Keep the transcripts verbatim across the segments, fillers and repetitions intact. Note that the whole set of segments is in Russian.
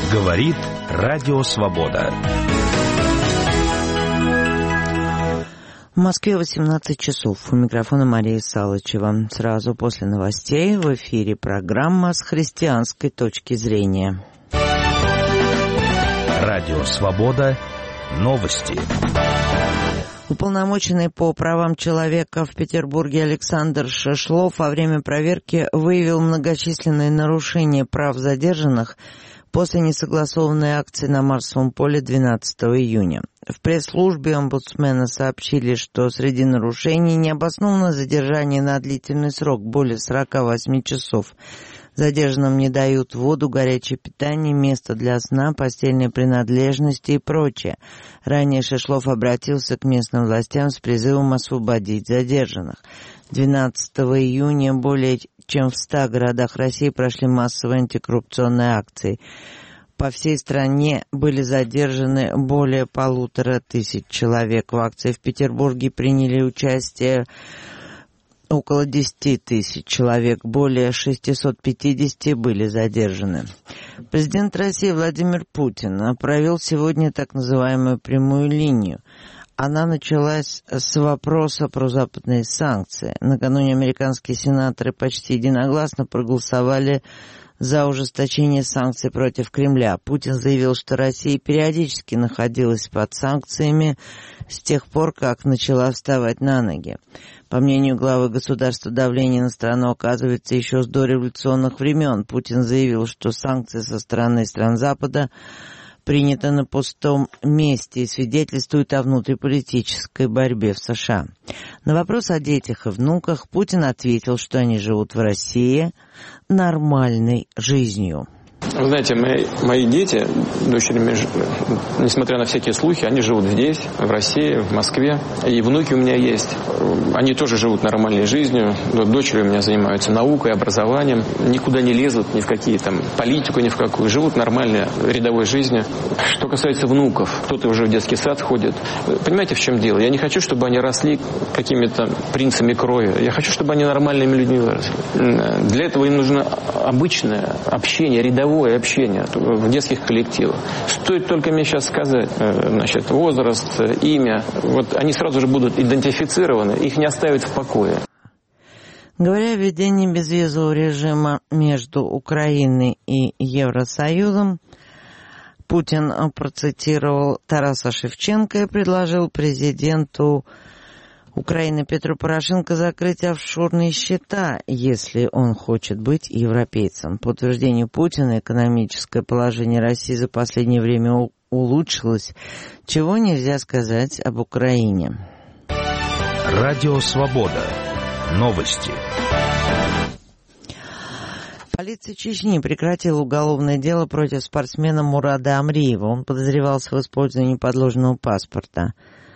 Говорит Радио Свобода. В Москве восемнадцать часов. У микрофона Мария Салычева. Сразу после новостей в эфире программа «С христианской точки зрения». Радио Свобода. Новости. Уполномоченный по правам человека в Петербурге Александр Шишлов во время проверки выявил многочисленные нарушения прав задержанных после несогласованной акции на Марсовом поле двенадцатого июня. В пресс-службе омбудсмена сообщили, что среди нарушений необоснованно задержание на длительный срок, более сорока восьми часов. Задержанным не дают воду, горячее питание, место для сна, постельные принадлежности и прочее. Ранее Шишлов обратился к местным властям с призывом освободить задержанных. двенадцатого июня более чем в ста городах России прошли массовые антикоррупционные акции. По всей стране были задержаны более полутора тысяч человек. В акции в Петербурге приняли участие около десяти тысяч человек, более шестисот пятидесяти были задержаны. Президент России Владимир Путин провел сегодня так называемую прямую линию. Она началась с вопроса про западные санкции. Накануне американские сенаторы почти единогласно проголосовали за ужесточение санкций против Кремля. Путин заявил, что Россия периодически находилась под санкциями с тех пор, как начала вставать на ноги. По мнению главы государства, давление на страну оказывается еще с дореволюционных времен. Путин заявил, что санкции со стороны стран Запада приняты на пустом месте и свидетельствуют о внутриполитической борьбе в США. На вопрос о детях и внуках Путин ответил, что они живут в России нормальной жизнью. Вы знаете, мои, мои дети, дочери, несмотря на всякие слухи, они живут здесь, в России, в Москве. И внуки у меня есть. Они тоже живут нормальной жизнью. Дочери у меня занимаются наукой, образованием. Никуда не лезут, ни в какие там политику, ни в какую. Живут нормальной рядовой жизнью. Что касается внуков, кто-то уже в детский сад ходит. Понимаете, в чем дело? Я не хочу, чтобы они росли какими-то принцами крови. Я хочу, чтобы они нормальными людьми выросли. Для этого им нужно обычное общение, рядовое общение в детских коллективах. Стоит только мне сейчас сказать, значит, возраст, имя, вот они сразу же будут идентифицированы, их не оставят в покое. Говоря о введении безвизового режима между Украиной и Евросоюзом, Путин процитировал Тараса Шевченко и предложил президенту Украины Петру Порошенко закрыть офшорные счета, если он хочет быть европейцем. По утверждению Путина, экономическое положение России за последнее время улучшилось, чего нельзя сказать об Украине. Радио Свобода. Новости. Полиция Чечни прекратила уголовное дело против спортсмена Мурада Амриева. Он подозревался в использовании подложного паспорта.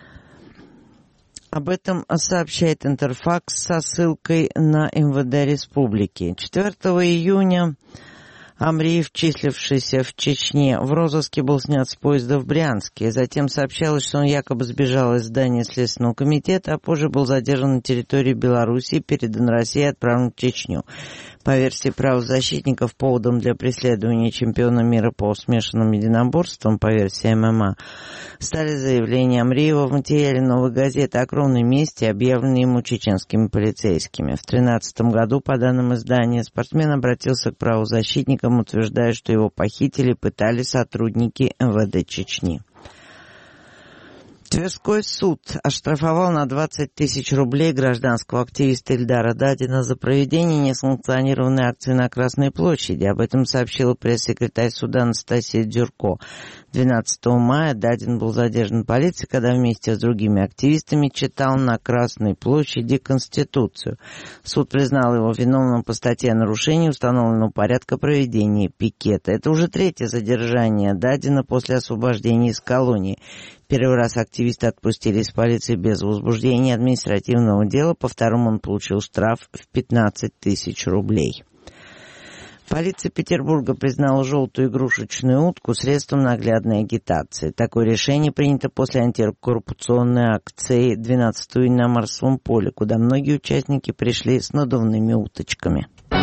Об этом сообщает Интерфакс со ссылкой на эм вэ дэ Республики. четвёртого июня Амриев, числившийся в Чечне, в розыске был снят с поезда в Брянске. Затем сообщалось, что он якобы сбежал из здания Следственного комитета, а позже был задержан на территории Беларуси, передан России и отправлен в Чечню. По версии правозащитников, поводом для преследования чемпиона мира по смешанным единоборствам, по версии эм эм а, стали заявления Амриева в материале «Новой газеты» о кровной мести, объявленной ему чеченскими полицейскими. В две тысячи тринадцатом году, по данным издания, спортсмен обратился к правозащитникам, утверждая, что его похитили, пытали сотрудники эм вэ дэ Чечни. Тверской суд оштрафовал на двадцать тысяч рублей гражданского активиста Ильдара Дадина за проведение несанкционированной акции на Красной площади. Об этом сообщила пресс-секретарь суда Анастасия Дзюрко. двенадцатого мая Дадин был задержан полицией, когда вместе с другими активистами читал на Красной площади Конституцию. Суд признал его виновным по статье о нарушении установленного порядка проведения пикета. Это уже третье задержание Дадина после освобождения из колонии. Первый раз активиста отпустили из полиции без возбуждения административного дела, по второму он получил штраф в пятнадцать тысяч рублей. Полиция Петербурга признала желтую игрушечную утку средством наглядной агитации. Такое решение принято после антикоррупционной акции двенадцатого июня на Марсовом поле, куда многие участники пришли с надувными уточками.